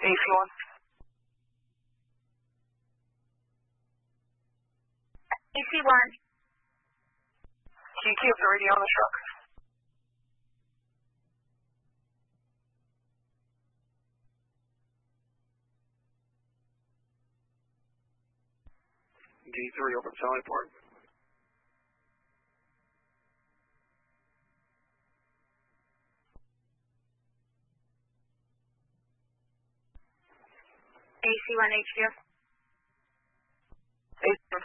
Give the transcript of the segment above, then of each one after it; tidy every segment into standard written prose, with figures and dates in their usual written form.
AC1. AC1. Can you keep the radio on the truck? D3, open Sally Port. AC1 HQ. AC1.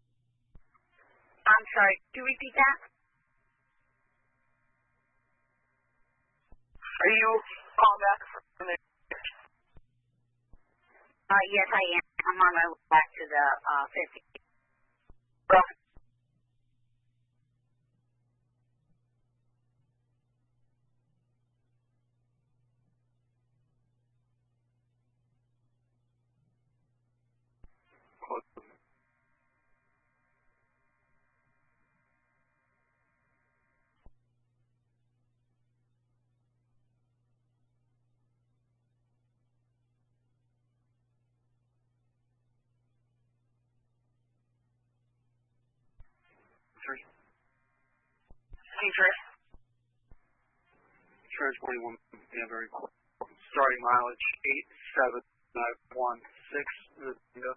I'm sorry, do you repeat that? Are you calling back from there? Yes, I am. I'm on my way back to the 50. Roger. D3. Transporting 1, yeah, very cool. Starting mileage 87916.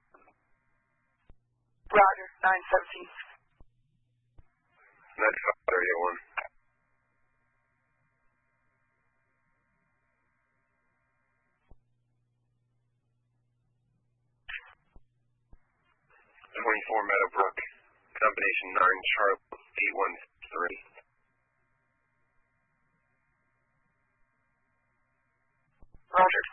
Roger, 917. 9531. 24 Meadowbrook, combination 9 Charlie 813. Roger.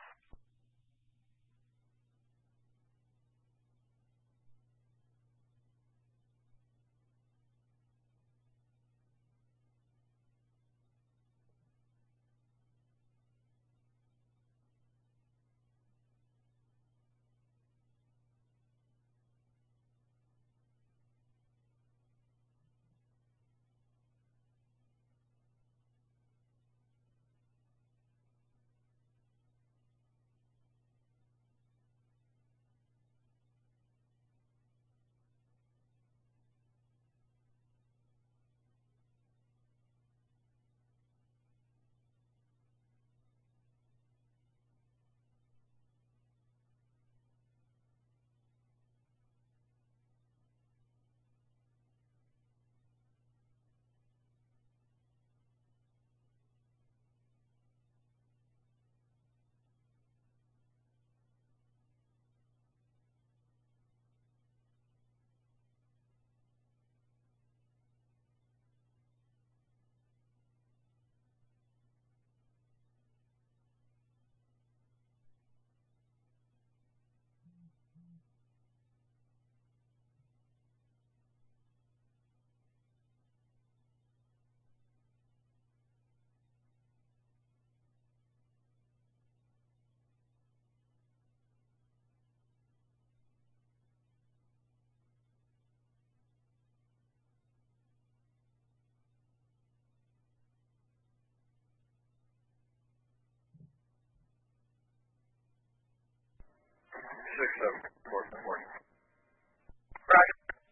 Roger.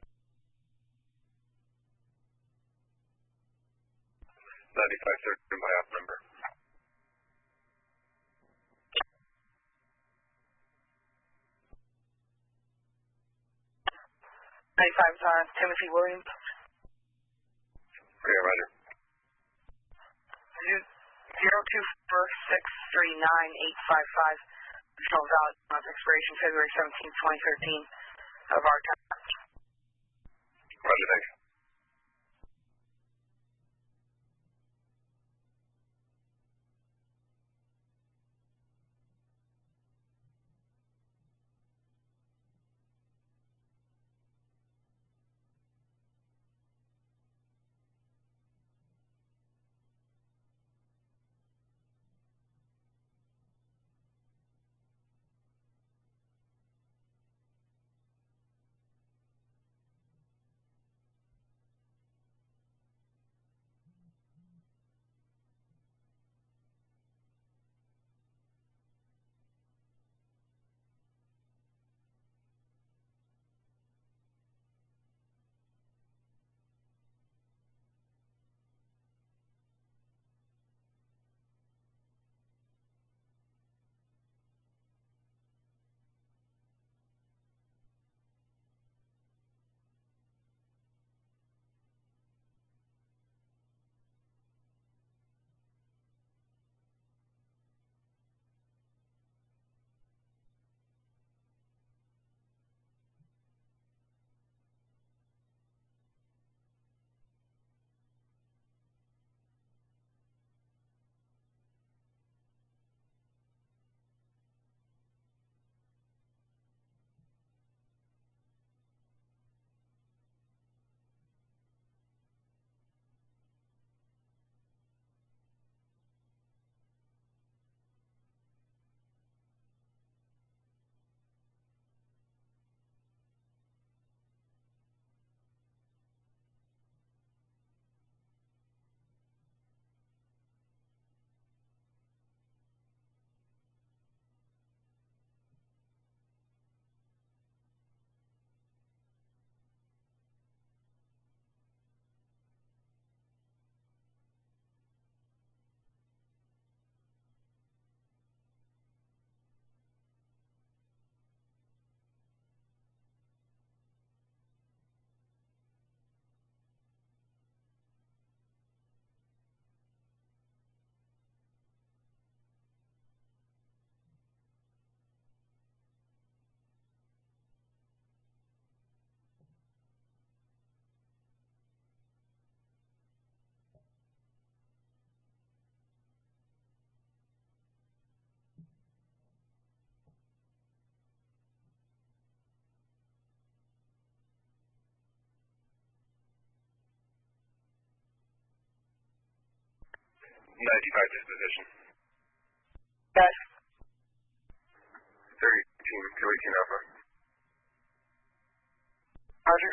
9530 by op number. 95's on Timothy Williams. Okay, roger. 0246398855. Additional valid month expiration February 17, 2013 of our time. Roger, thanks. 95 disposition. Yes. 32 Alpha. Roger.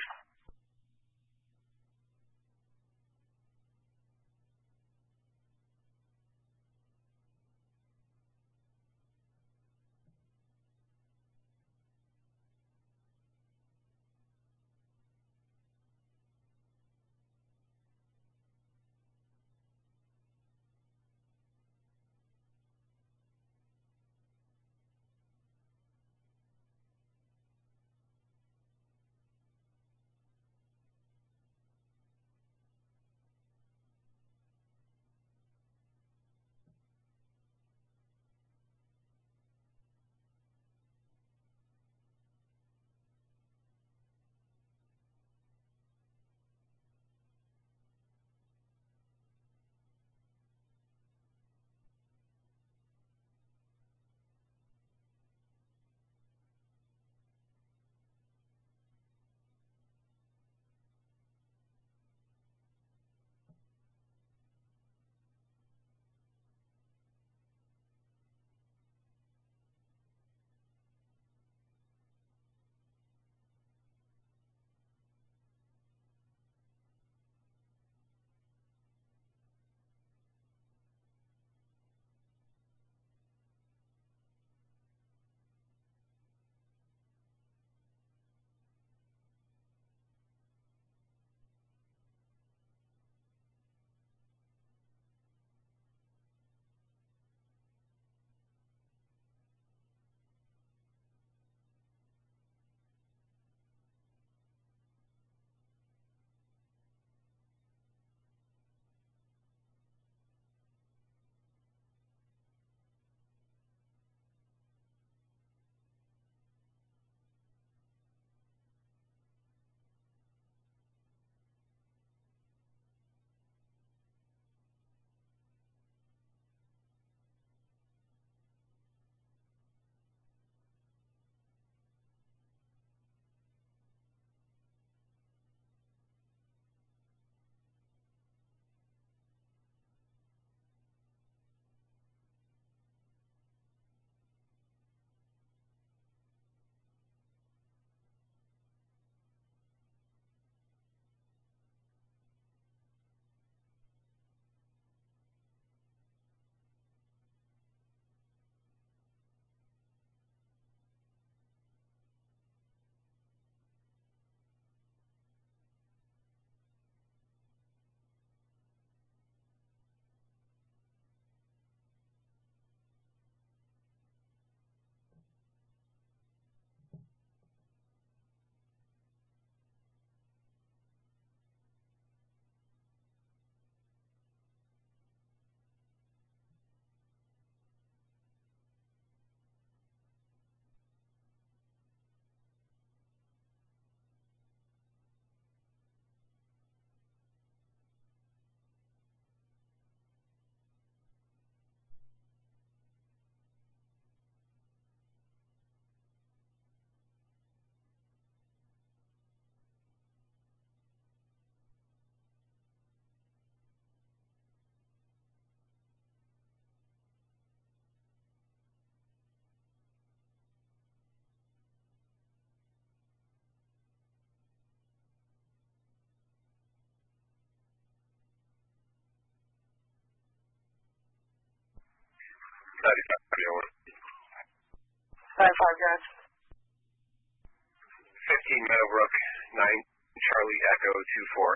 Five guys. 15 Meadowbrook, 9 Charlie Echo 24.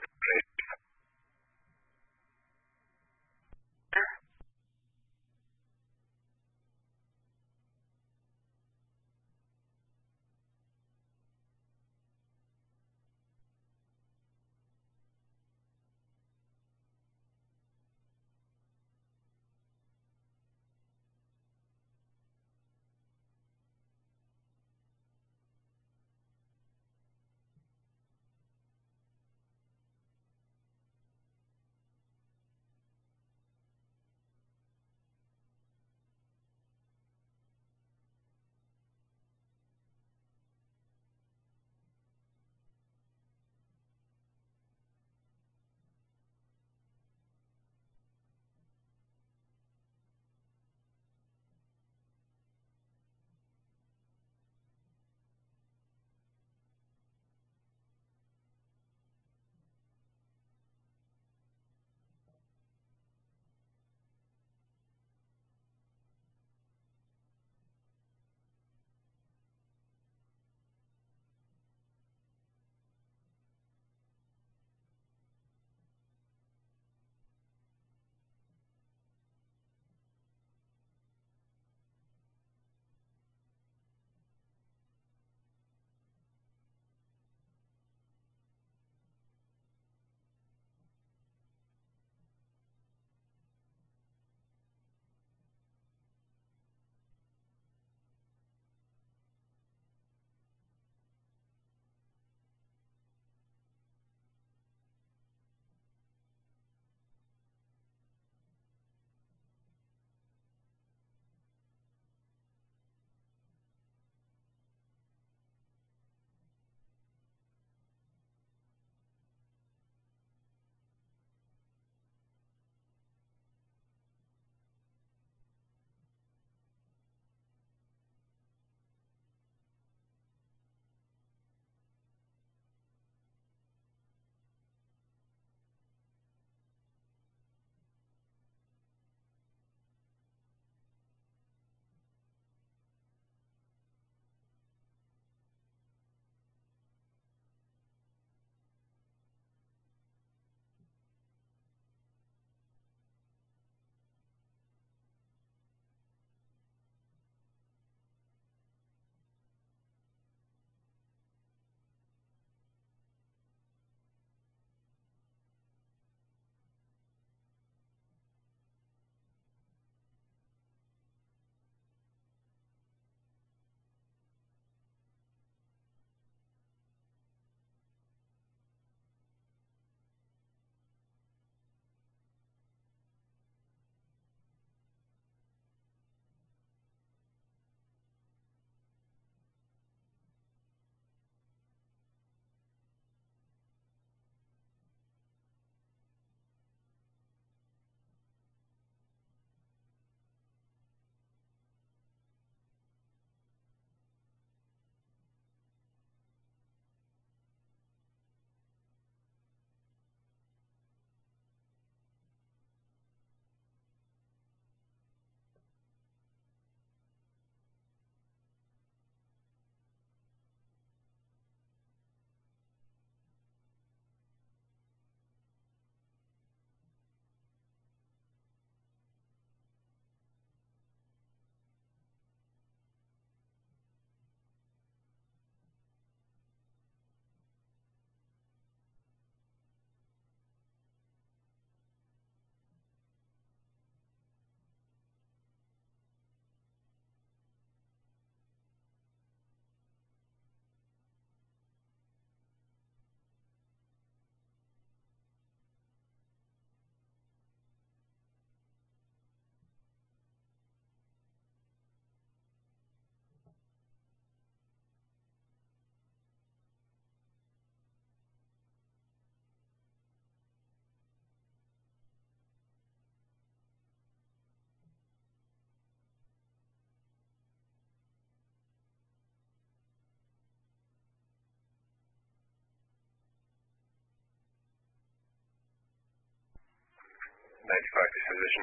95 disposition.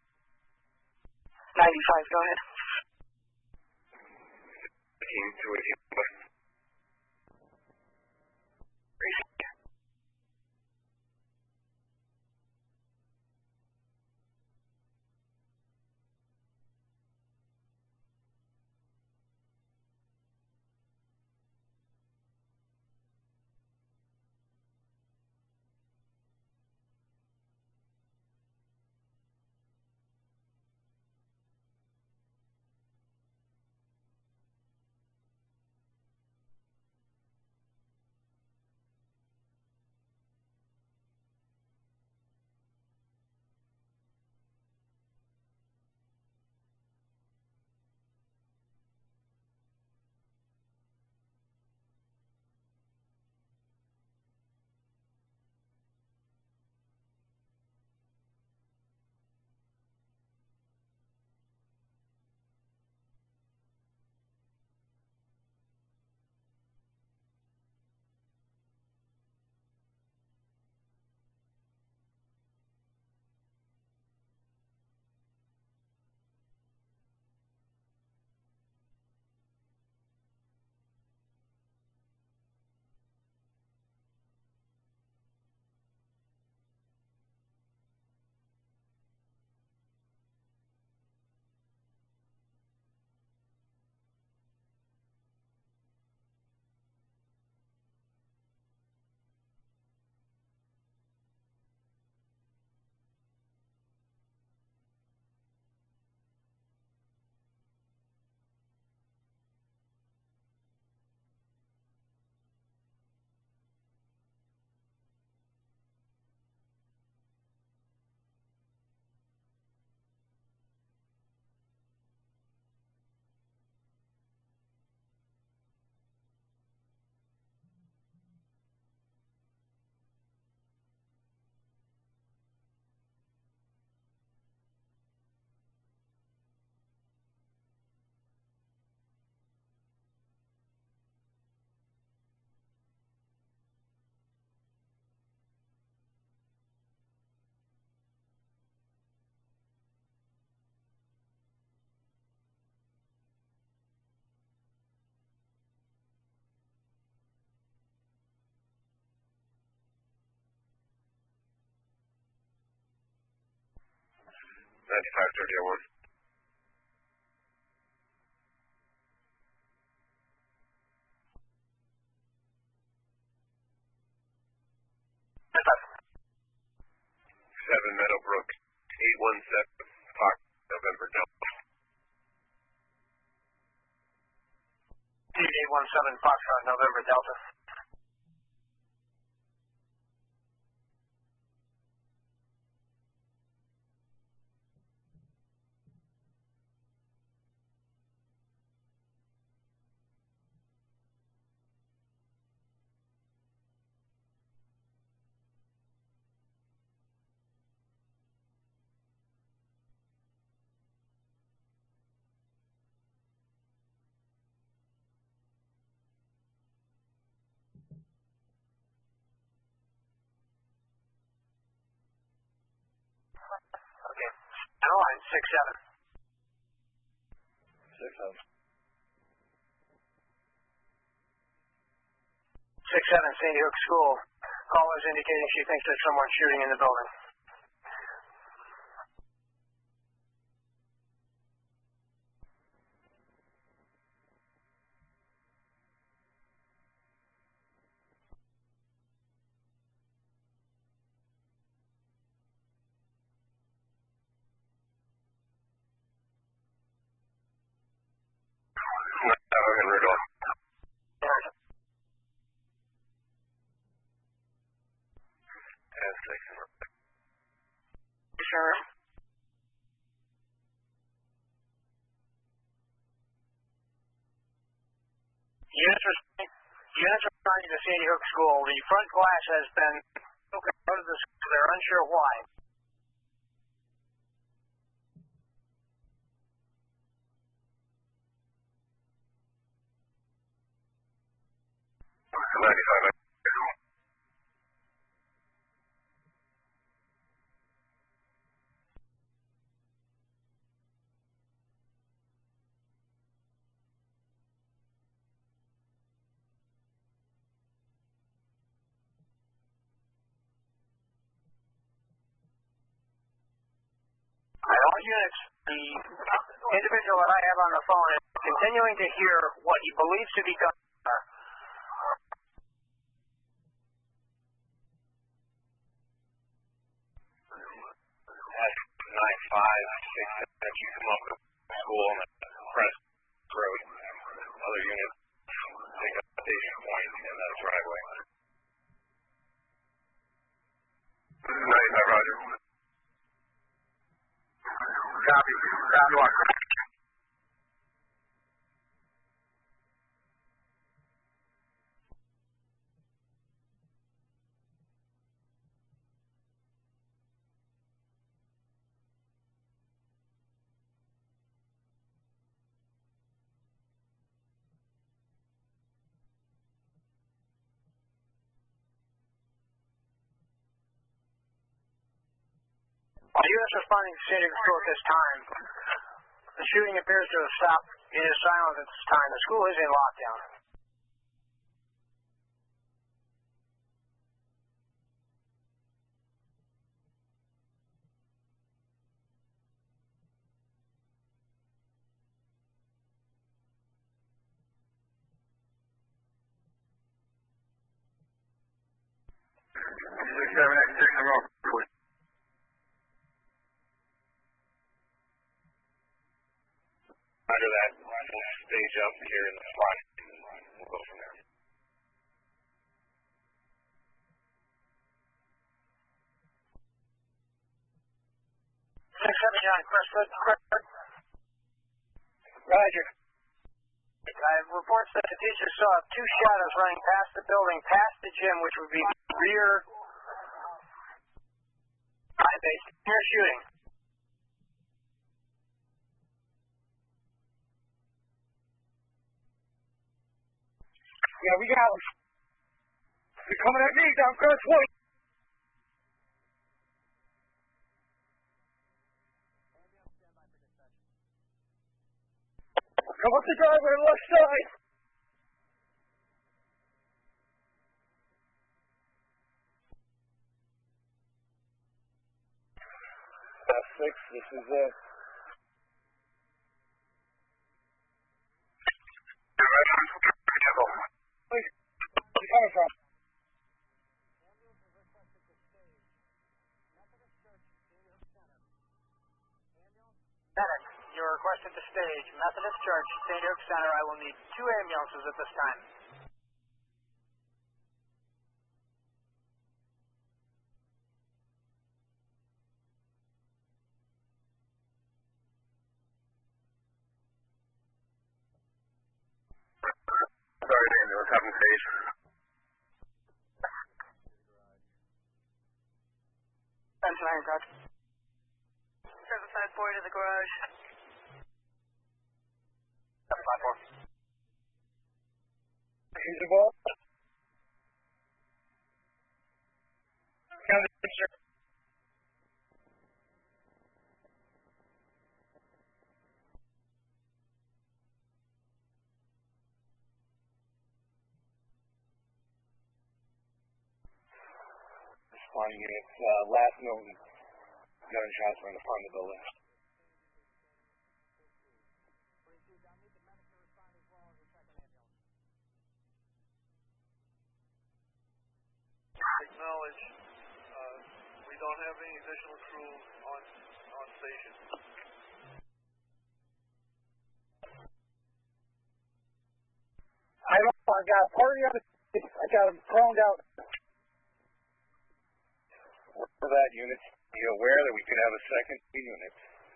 95, go ahead. 15 to 18 west. Ninety-five 3001. Seven Meadowbrook 817 Fox November Delta. 817 Foxtrot November Delta. Okay. Channel line 67. 67 Sandy Hook School. Caller is indicating she thinks there's someone shooting in the building. And Rudolph. Sure. Units responding to Sandy Hook School. The front glass has been broken out of the school. They're unsure why. units, the individual that I have on the phone is continuing to hear what he believes to be gunfire. That's 9566. If you come up with the school on the Crest Road, other units take up a station point in that driveway. This is 95, Roger. Copy. Copy. U.S. responding to state of control at this time. The shooting appears to have stopped. It is silent at this time. The school is in lockdown. Under that, we'll stage up here in the front, and we'll go from there. 679 Crestwood. Roger. I have reports that the teacher saw two shadows running past the building, past the gym, which would be rear high base, near shooting. Yeah, we got them. They're coming at me down Crestwood. Come up the driveway on the left side. Six, this is it. Where you coming from? Bennett, you're requested to stage Methodist Church, St. Oak Center. I will need 2 ambulances at this time. Sorry, ambulance, having stage. 7-9, Roger. 754 to the garage. 754. Here's the ball. County picture. Responding units, last known gunshots were in the front of the building. Acknowledge, we don't have any additional crew on station. I got a party on the I got them thrown out. For that unit, be aware that we could have a second unit.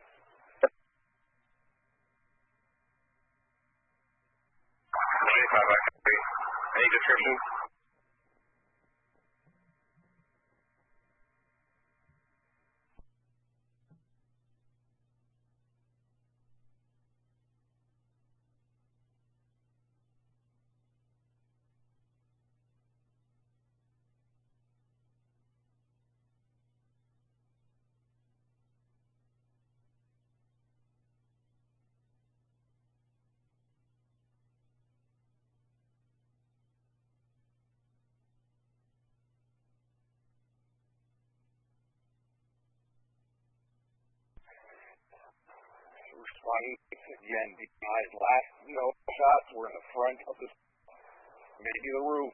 95, any description? responding again. DI's last no shots were in the front of the, maybe the roof.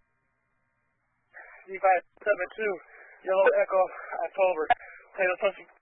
D572, Yellow Echo, October. Play the